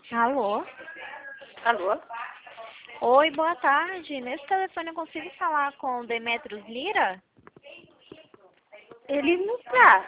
Alô? Alô? Oi, boa tarde. Nesse telefone eu consigo falar com o Demetrios Lira? Ele não tá.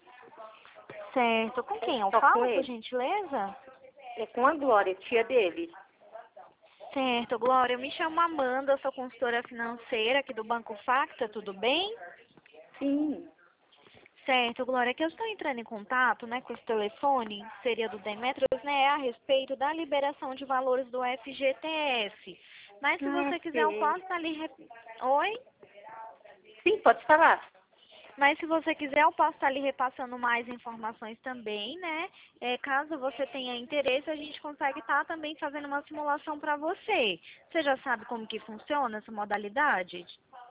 Certo. Com quem eu Só com falo, por ele. gentileza? É com a Glória, tia dele. Certo, Glória. Eu me chamo Amanda, eu sou consultora financeira aqui do Banco Facta, tudo bem? Sim. Certo, Glória, que eu estou entrando em contato, né, com esse telefone, seria do Demetrios, né, a respeito da liberação de valores do FGTS. Mas se Ah, você quiser, eu sei. posso estar ali... Oi? Sim, pode falar. Mas se você quiser, eu posso estar ali repassando mais informações também, né? Caso você tenha interesse, a gente consegue estar também fazendo uma simulação para você. Você já sabe como que funciona essa modalidade?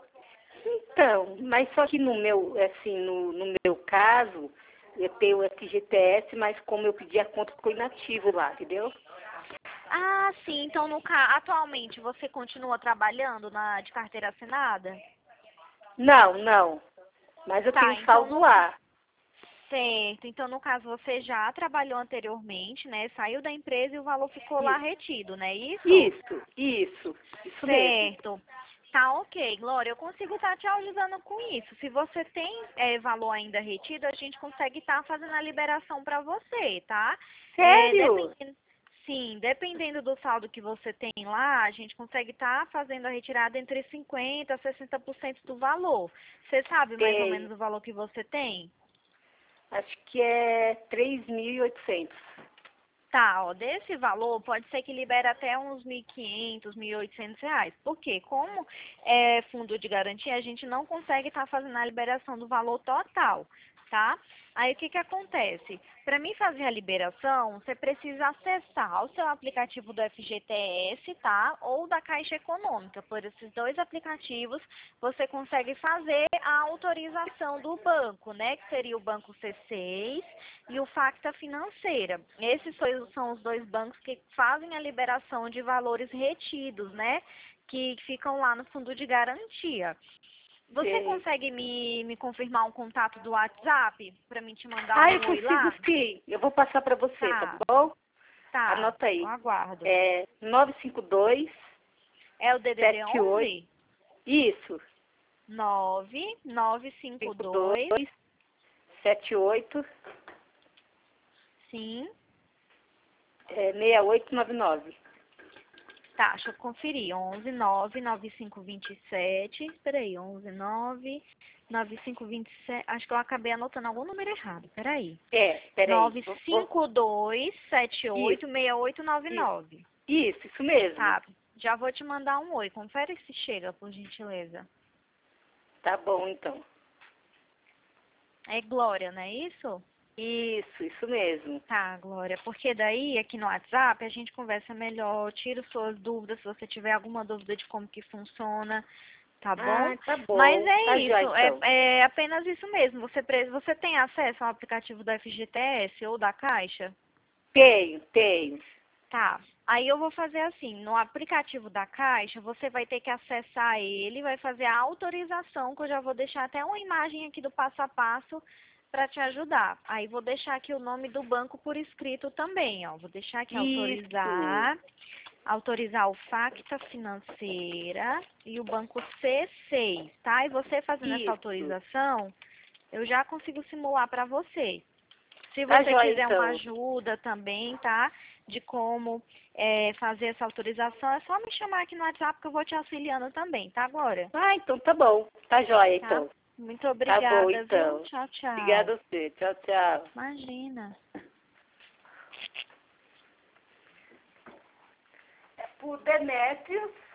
Então, mas só que no meu, assim, no meu caso, eu tenho o FGTS, mas como eu pedi a conta ficou inativo lá, entendeu? Ah, sim. Então, atualmente, você continua trabalhando de carteira assinada? Não, não. Mas eu Tá, tenho então, saldo lá. certo. Então, no caso, você já trabalhou anteriormente, né? Saiu da empresa e o valor ficou lá Isso, retido, não é isso? isso mesmo. Certo. Tá ok, Glória, eu consigo estar te ajudando com isso. Se você tem valor ainda retido, a gente consegue estar fazendo a liberação para você, tá? Sério? Dependendo, sim, dependendo do saldo que você tem lá, a gente consegue estar fazendo a retirada entre 50% a 60% do valor. Você sabe mais ou menos Tem. o valor que você tem? Acho que é 3.800. Tá, ó, desse valor pode ser que libere até uns 1.500, R$ 1.800. Por quê? Como é fundo de garantia, a gente não consegue estar fazendo a liberação do valor total, tá? Aí o que que acontece? Para mim fazer a liberação, você precisa acessar o seu aplicativo do FGTS, tá? Ou da Caixa Econômica. Por esses dois aplicativos, você consegue fazer a autorização do banco, né? Que seria o Banco C6 e o Facta Financeira. Esses são os dois bancos que fazem a liberação de valores retidos, né? Que ficam lá no fundo de garantia. Você Sei. consegue me confirmar um contato do WhatsApp para mim te mandar Ah, eu um oi consigo lá? sim. Eu vou passar para você, tá Tá, bom? tá. Anota Eu aí. aguardo. É 952 É o DDD 78. 11? Isso. 9952. 52 78 Sim. 6899. Tá, deixa eu conferir. 11 9 9527. Peraí, 11 9 9527. Acho que eu acabei anotando algum número errado. Peraí. Peraí. Nove cinco dois sete Isso, oito seis oito nove isso. nove. Isso mesmo. Tá, já vou te mandar um oi. Confere se chega, por gentileza. Tá bom, então. É Glória, não é isso? Isso mesmo. Tá, Glória. Porque daí, aqui no WhatsApp, a gente conversa melhor, tiro suas dúvidas, se você tiver alguma dúvida de como que funciona, tá bom? Ah, tá Mas bom. é Tá já, isso, então. é apenas isso mesmo. Você tem acesso ao aplicativo da FGTS ou da Caixa? Tenho. Tá. Aí eu vou fazer assim, no aplicativo da Caixa, você vai ter que acessar ele, vai fazer a autorização, que eu já vou deixar até uma imagem aqui do passo a passo para te ajudar. Aí vou deixar aqui o nome do banco por escrito também, ó. Vou deixar aqui Isso. autorizar o Facta Financeira e o banco C6, tá? E você fazendo essa Isso. autorização, eu já consigo simular para você. Se Tá você joia, quiser uma então. ajuda também, tá? De como fazer essa autorização, é só me chamar aqui no WhatsApp que eu vou te auxiliando também, tá, Glória? Ah, então tá bom. Tá joia, Tá? então. Muito Tá bom, obrigada, viu? então. Tchau, tchau. Obrigada a você. Tchau, tchau. Imagina. É por Demétrios.